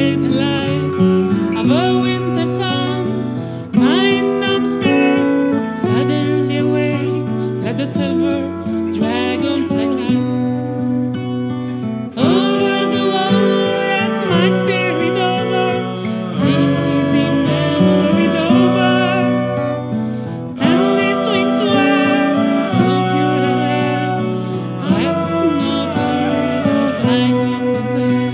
the light of a winter sun. My numb spirit suddenly awake, let the silver dragon fly tight over the wall and my spirit over, easy memory over. And these wings were so pure and rare, that no bird or fly could compare.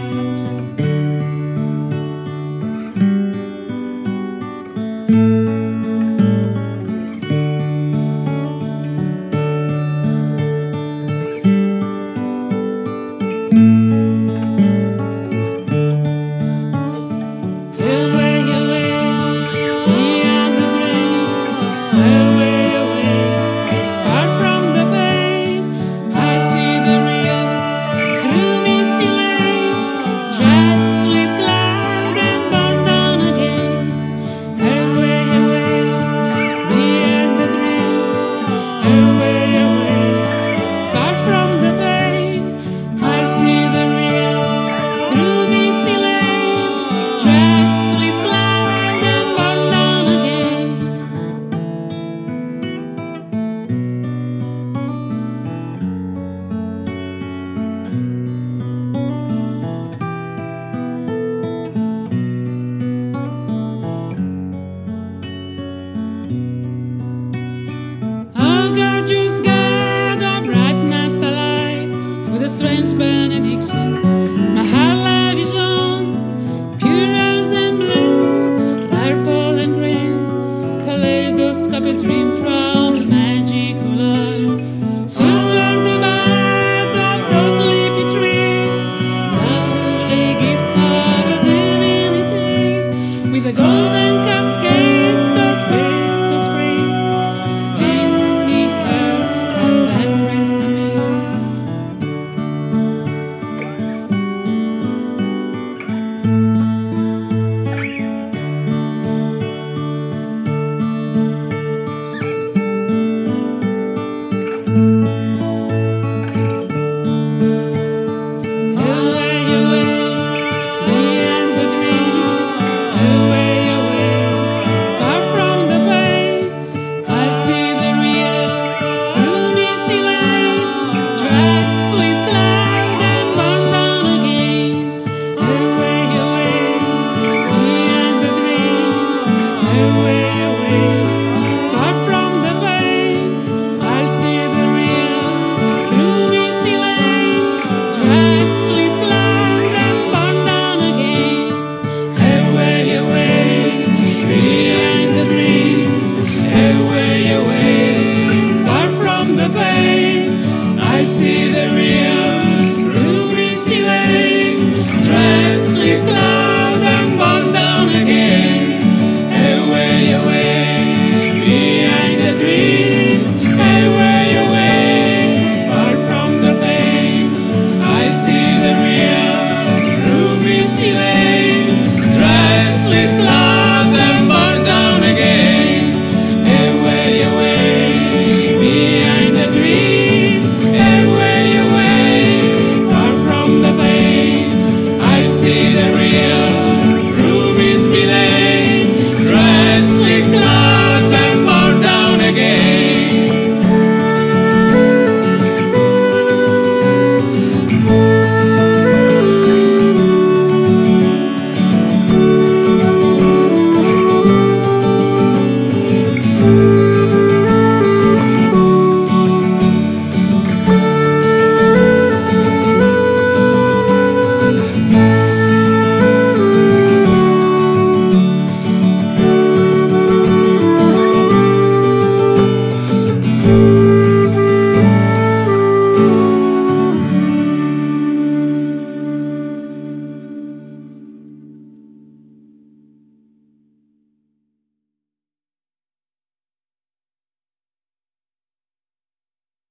Away, away, beyond the dreams. Away, away, far from the pain. I see the real through misty lane, dressed with cloud and born down again. Away, away, beyond the dreams. Away, away, far from the pain. I see the real through misty lane, dressed with cloud and born down again. Oh, gorgeous God of brightness alight, with a strange benediction, my heart light is on, pure as and blue, purple and green, kaleidoscopic dream from the magical light. Silver the boughs of those leafy trees, lovely gift of a divinity, with a golden cascade, the spirit of spring, painting her and then resting me. Away, away, beyond the dreams. Away, away, far from the pain. I see the real through misty lane, dressed with cloud and born down again. Away, away, beyond the dreams. Away, away, far from the pain. I see the real through misty lane, dressed with cloud and born down again. Away, away, behind the dreams. Away, away, far from the pain. I see the real through misty lane, dressed with cloud and born down again. Away, away, behind the dreams. Away, away, far from the pain. I see the real through misty lane, dressed with cloud and born down again. Away, away, behind the dreams. Away, away, far from the pain. I see the real